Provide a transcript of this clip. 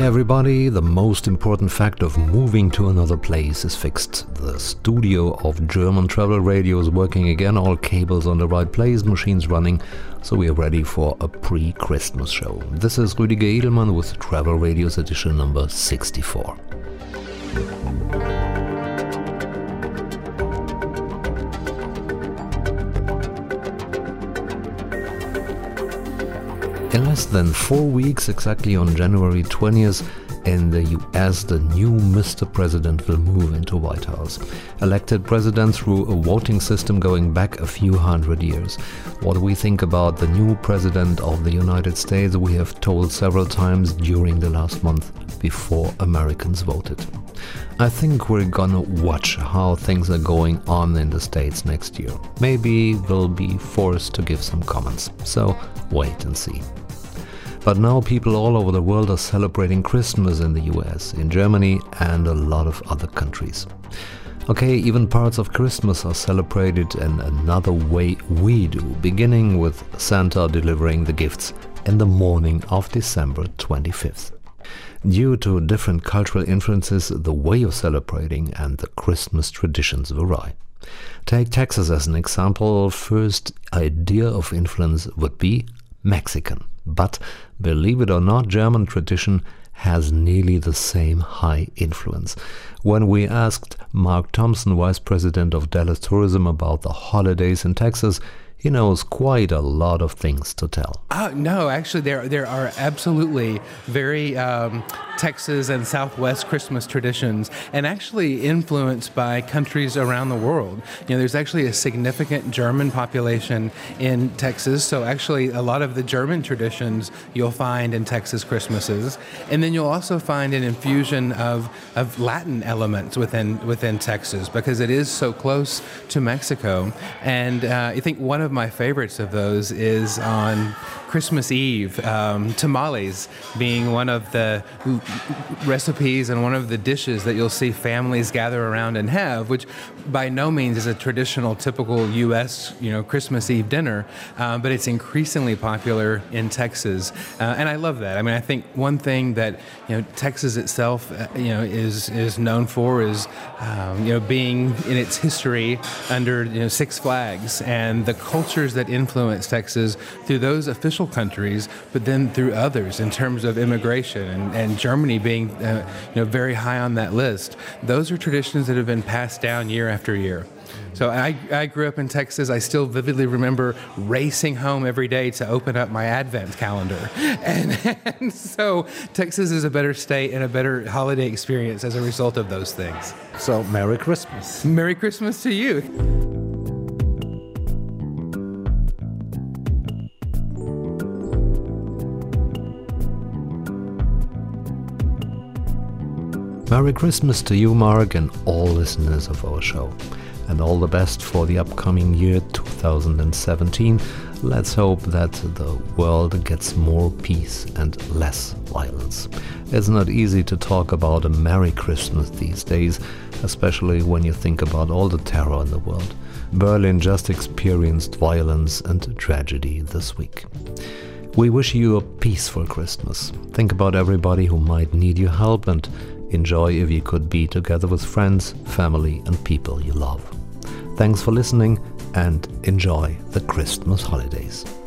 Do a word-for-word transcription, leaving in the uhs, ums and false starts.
everybody, the most important fact of moving to another place is fixed. The studio of German Travel Radio is working again, all cables on the right place, machines running, so we are ready for a pre-Christmas show. This is Rüdiger Edelmann with Travel Radio's edition number sixty-four. In less than four weeks, exactly on January twentieth, in the U S, the new Mister President will move into White House. Elected president through a voting system going back a few hundred years. What do we think about the new president of the United States? We have told several times during the last month before Americans voted. I think we're gonna watch how things are going on in the States next year. Maybe we'll be forced to give some comments. So wait and see. But now people all over the world are celebrating Christmas in the U S, in Germany and a lot of other countries. Okay, even parts of Christmas are celebrated in another way we do, beginning with Santa delivering the gifts in the morning of December twenty-fifth. Due to different cultural influences, the way of celebrating and the Christmas traditions vary. Take Texas as an example. First idea of influence would be Mexican. But, believe it or not, German tradition has nearly the same high influence. When we asked Mark Thompson, Vice President of Dallas Tourism, about the holidays in Texas, he knows quite a lot of things to tell. Uh, no, actually, there there are absolutely very um, Texas and Southwest Christmas traditions, and actually influenced by countries around the world. You know, there's actually a significant German population in Texas, so actually a lot of the German traditions you'll find in Texas Christmases, and then you'll also find an infusion of of Latin elements within within Texas because it is so close to Mexico. And uh, I think one of my favorites of those is on Christmas Eve, um, tamales being one of the recipes and one of the dishes that you'll see families gather around and have, which by no means is a traditional, typical U S you know Christmas Eve dinner, uh, but it's increasingly popular in Texas, uh, and I love that. I mean, I think one thing that you know Texas itself uh, you know is is known for is um, you know being in its history under you know Six Flags and the cultures that influence Texas through those official countries, but then through others in terms of immigration, and, and Germany being uh, you know very high on that list. Those are traditions that have been passed down year after year. So I, I grew up in Texas. I still vividly remember racing home every day to open up my Advent calendar. And, and so Texas is a better state and a better holiday experience as a result of those things. So Merry Christmas. Merry Christmas to you. Merry Christmas to you, Mark, and all listeners of our show. And all the best for the upcoming year two thousand seventeen. Let's hope that the world gets more peace and less violence. It's not easy to talk about a Merry Christmas these days, especially when you think about all the terror in the world. Berlin just experienced violence and tragedy this week. We wish you a peaceful Christmas. Think about everybody who might need your help and enjoy if you could be together with friends, family and people you love. Thanks for listening and enjoy the Christmas holidays.